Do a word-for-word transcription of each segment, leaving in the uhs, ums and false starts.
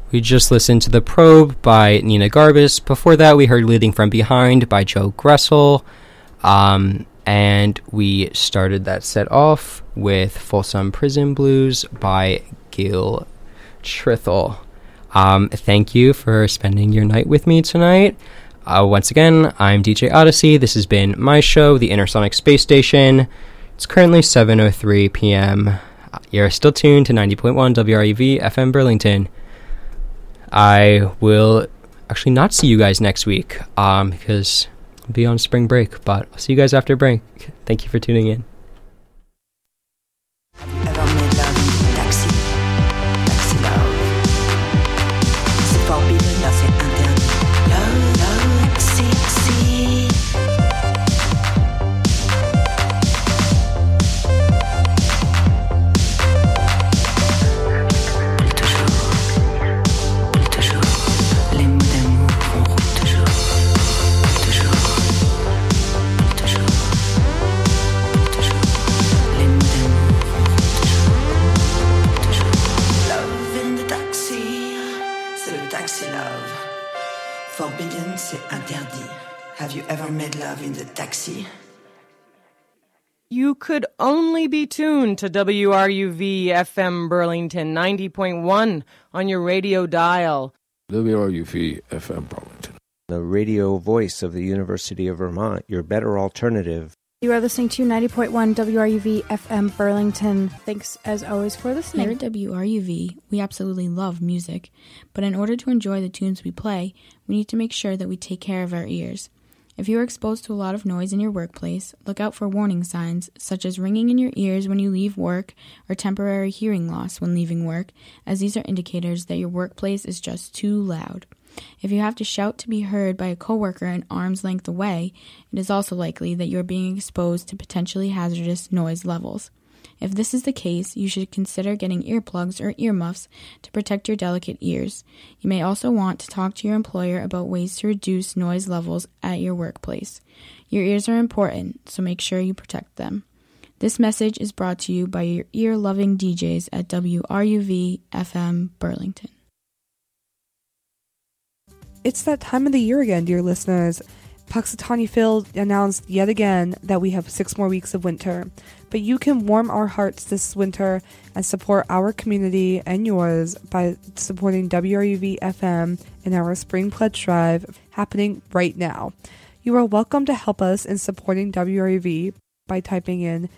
We just listened to The Probe by Nina Garbus. Before that, we heard Leading From Behind by Joe Gressel. Um, and we started that set off with Folsom Prison Blues by Gil Trithel. Um, thank you for spending your night with me tonight. Uh, once again, I'm D J Odyssey. This has been my show, The Intersonic Space Station. It's currently seven oh three p.m. You're still tuned to ninety point one W R U V F M Burlington. I will actually not see you guys next week um, because I'll be on spring break, but I'll see you guys after break. Thank you for tuning in. Forbidden, c'est interdit. Have you ever made love in the taxi? You could only be tuned to W R U V F M Burlington ninety point one on your radio dial. W R U V F M Burlington. The radio voice of the University of Vermont, your better alternative. You are listening to ninety point one W R U V F M Burlington. Thanks, as always, for listening. Here at W R U V, we absolutely love music, but in order to enjoy the tunes we play, we need to make sure that we take care of our ears. If you are exposed to a lot of noise in your workplace, look out for warning signs, such as ringing in your ears when you leave work or temporary hearing loss when leaving work, as these are indicators that your workplace is just too loud. If you have to shout to be heard by a coworker an arm's length away, it is also likely that you are being exposed to potentially hazardous noise levels. If this is the case, you should consider getting earplugs or earmuffs to protect your delicate ears. You may also want to talk to your employer about ways to reduce noise levels at your workplace. Your ears are important, so make sure you protect them. This message is brought to you by your ear-loving D Js at W R U V F M Burlington. It's that time of the year again, dear listeners. Punxsutawney Phil announced yet again that we have six more weeks of winter. But you can warm our hearts this winter and support our community and yours by supporting W R U V F M in our Spring Pledge Drive happening right now. You are welcome to help us in supporting W R U V by typing in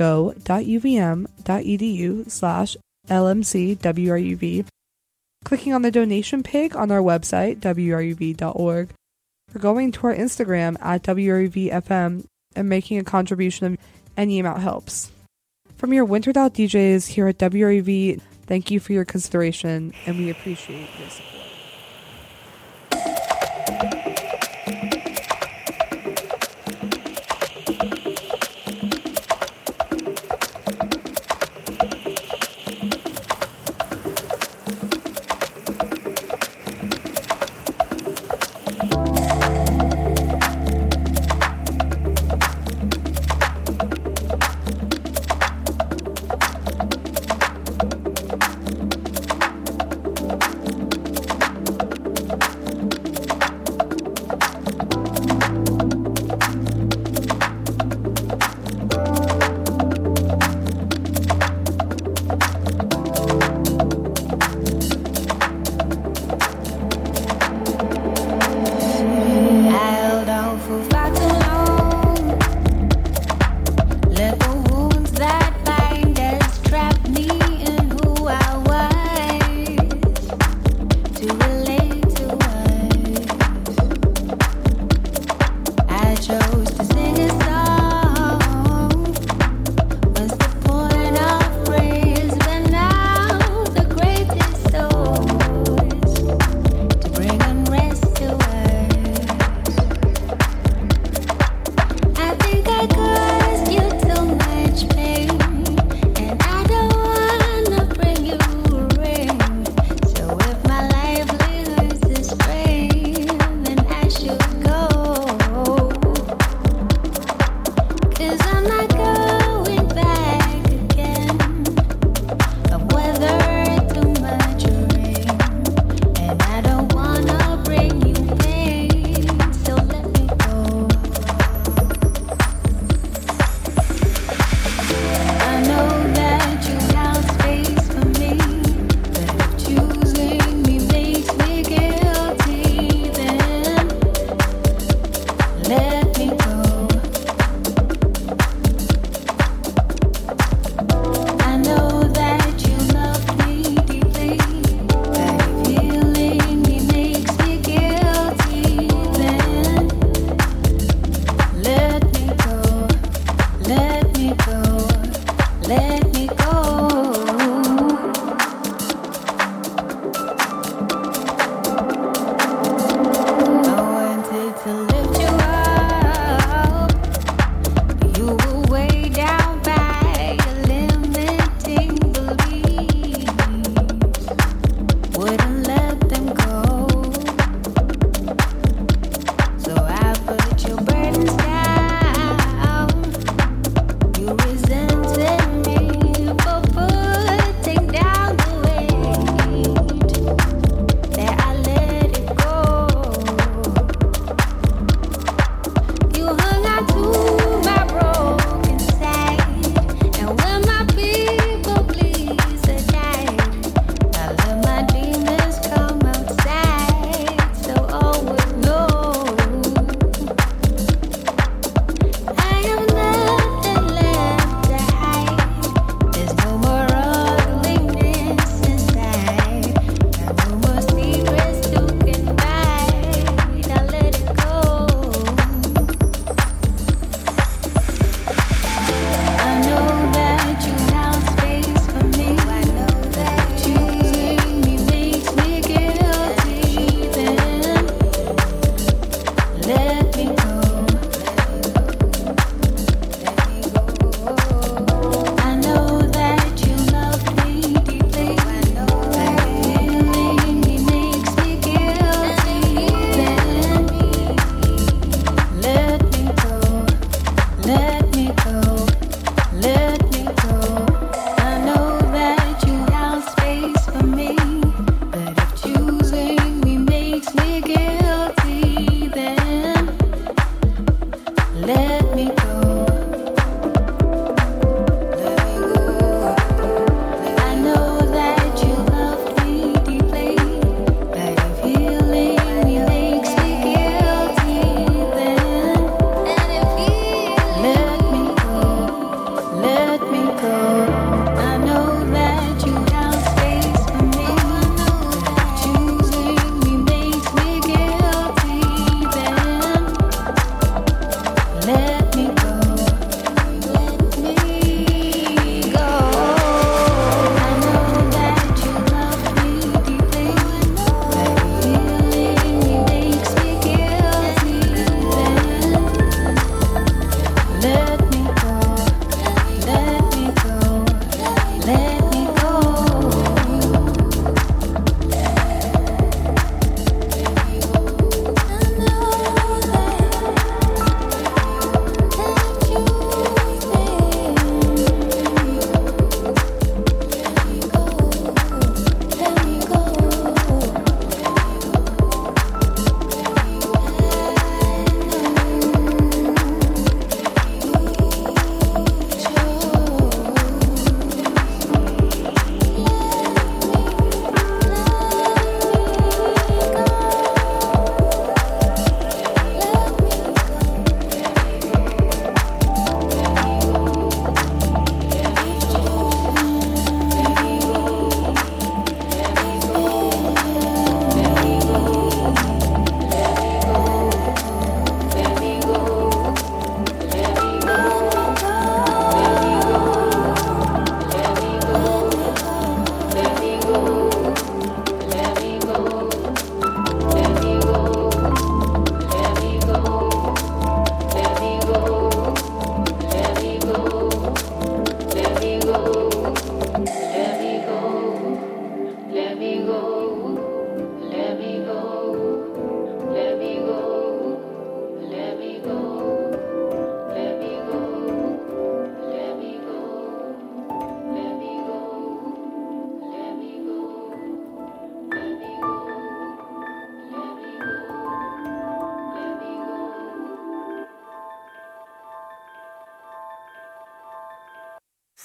go.uvm.edu slash lmcwruv, clicking on the donation page on our website, w r u v dot org, or going to our Instagram at W R U V F M and making a contribution of any amount helps. From your wintered out D Js here at W R U V, thank you for your consideration, and we appreciate your support.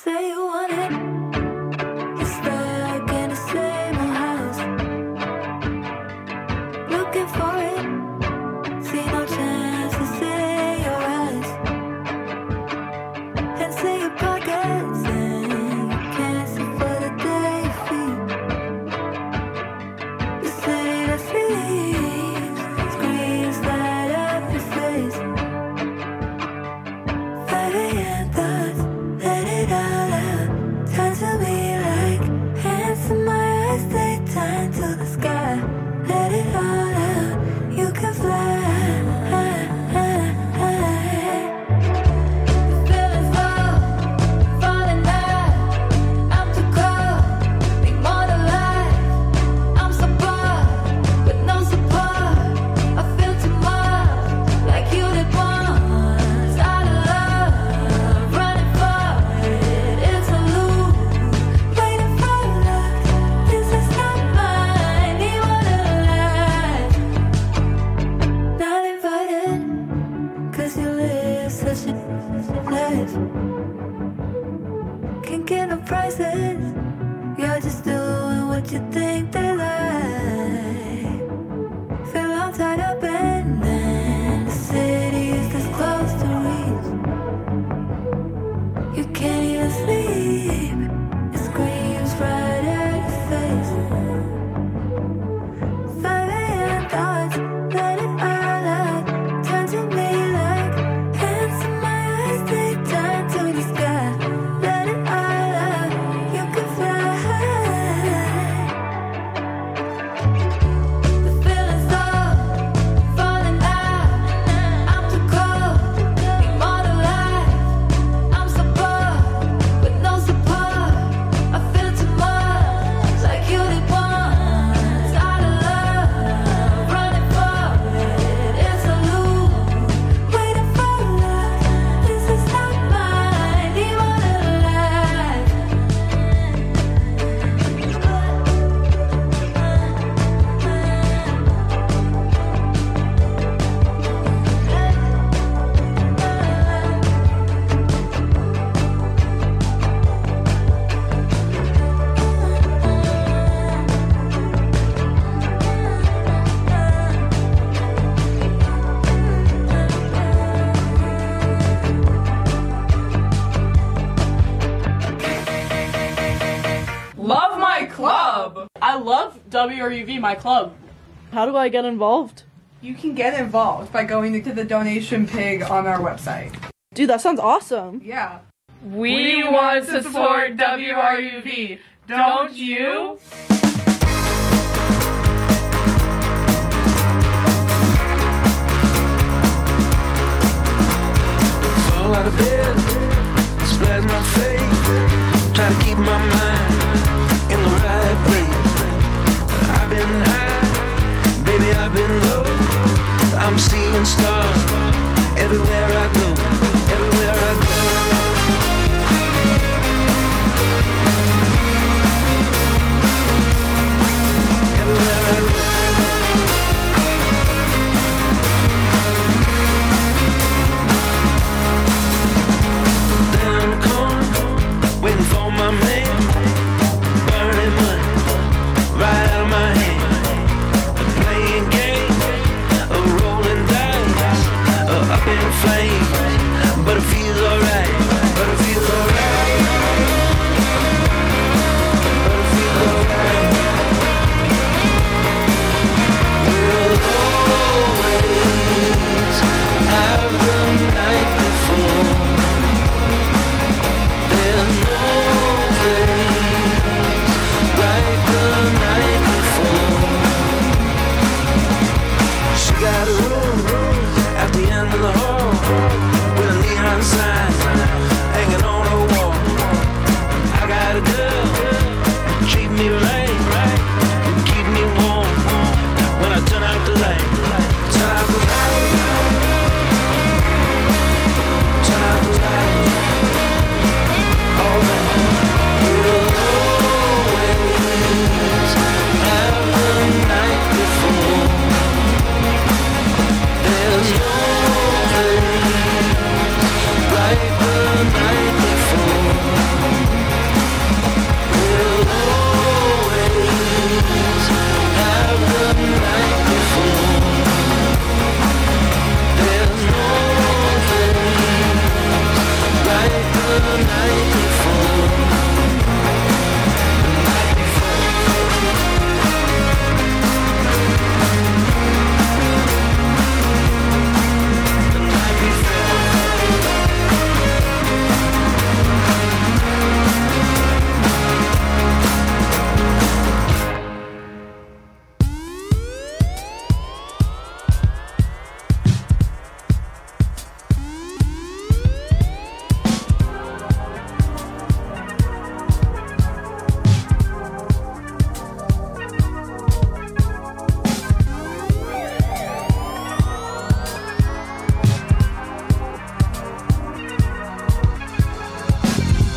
Say you want it. You're stuck in the same old house, looking for it. See no chance to say your eyes and see your pockets, and you can't see for the day you feel. The city that sleeps screams light up your face. five a.m. thoughts, let it all out. Turn to me like hands in my eyes, they turn to the sky. Let it all out, you can fly. Feelings low, falling out. I'm too cold, need more than life. I'm so bored, with no support. I feel too much, like you did once. Out of love, running for it, it's a loop. Waiting for love, this is not mine. Need more than life. Not invited, cause you live such a life. Can't get no prizes, you're just doing what you think they like. Feel all tied up and then the city is this close to reach. You can't even sleep, it screams right at your face. five a.m. thoughts, let it all out. Turn to me like hands in my eyes, they turn to the sky. Let it all out, you can fly. The feeling's low, falling out. I'm too cold, need more than life. I'm so bored, with no support. I feel too much, like you did once. Out of love, running for it, it's a loop. Waiting for love, this is not mine. Need more than life. Love my club! I love W R U V, my club. How do I get involved? You can get involved by going to the donation pig on our website. Dude, that sounds awesome. Yeah. We want to support W R U V, don't you? Fall out of bed, splash my face, try to keep my mind in the right place. I've been high, baby, I've been low. I'm seeing stars everywhere I go, everywhere I go. Everywhere I go. Down the corner,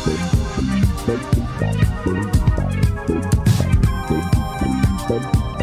Thank you.